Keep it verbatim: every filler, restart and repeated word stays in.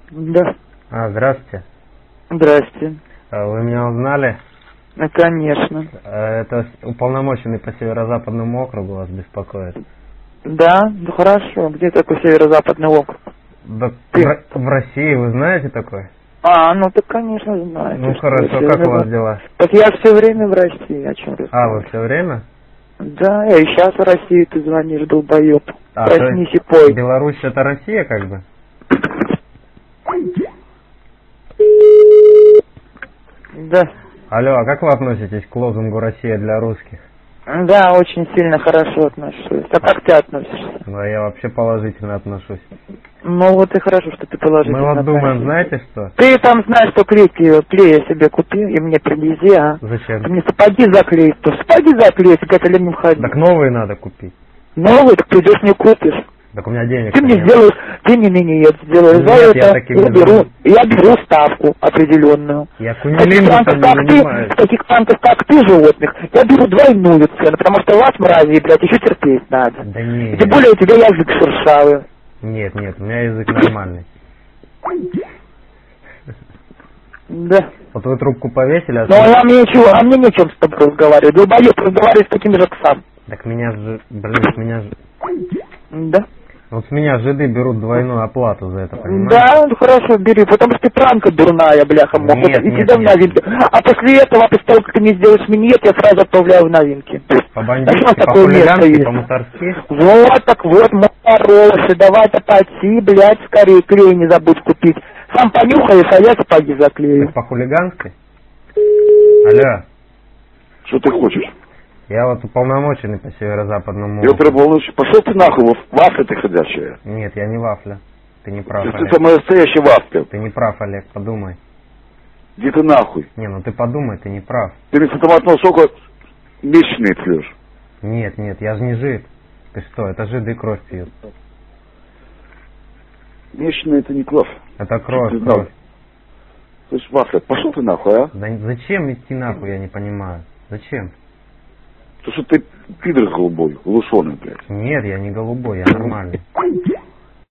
Да. А, здравствуйте. Здрасте. А, Вы меня узнали? Ну, конечно. А, Это уполномоченный по Северо-Западному округу вас беспокоит. Да, ну хорошо. Где такой северо-западный округ? Да, Ты? в, Ро- в России вы знаете такой? А, ну так конечно знаю. Ну Ты хорошо, что, как у вас северо- дела? Так я все время в России, о чем ты А, вы говоришь? все время? Да, я и сейчас в России, ты звонишь, долбоеб. А, то Проснись и есть пой. Беларусь это Россия как бы? Да. Алло, а как вы относитесь к лозунгу «Россия для русских»? Да, очень сильно хорошо отношусь. А как ты относишься? Да, я вообще положительно отношусь. Ну вот и хорошо, что ты положительно Мы вот думаем, относишься. знаете что? Ты там знаешь, что клейки, клей я себе купи и мне привези, а? Ты Зачем? мне сапоги заклеить, то сапоги заклеить, как я не входи. Так новые надо купить. Новый, так придешь не купишь. Так у меня денег Ты мне нет. сделаешь, ты мне миниет сделаешь, Нет, за я это таким я не беру, занимаюсь. я беру ставку определенную. Я Таких кунилингусом танков, не как ты, занимаюсь. таких танков, как ты, животных, я беру двойную цену, потому что вас, мрази, блядь, еще терпеть надо. Да И нет. тем более у тебя язык шершавый. Нет, нет, у меня язык нормальный. Да. Вот вы трубку повесили, а Ну, сам- а мне ничего, а мне нечем с тобой разговаривать. Долбоеб разговаривает с таким же сам. Так меня же, блин, с меня же... Да? Вот с меня жиды берут двойную оплату за это, понимаете? Да, ну хорошо, бери, потому что ты пранка дурная, бляха, муха. Нет, Иди нет, да в нет. новинки. А после этого, после того, как ты мне сделаешь миньет, я сразу отправляю в новинки. По-бандитски, Знаешь, у нас такое место по-хулигански, есть. по-мусорски. Вот, так вот, морожи, давай-то пойти, блядь, скорее клей не забудь купить. Сам понюхаешь, а я сапоги заклею. Так по-хулигански? Алло, Что ты хочешь? я вот уполномоченный по Северо-Западному Я округу. переполночь. Пошел ты нахуй, в- вафля ты ходячая. Нет, я не вафля. Ты не прав, Ты Олег. самая настоящая вафля. Ты не прав, Олег, подумай. Иди ты нахуй. Не, ну ты подумай, ты не прав. Ты вместо томатного сока месячные пьешь. Нет, нет, я же не жид. Ты что, это жиды кровь пьют. Месячные это не кровь. Это кровь, Ты знал? кровь. Слышь, вафля, пошел ты нахуй, а? Да зачем идти нахуй, я не понимаю. Зачем? То что ты пидор голубой, лусоный, блядь. Нет, я не голубой, я нормальный.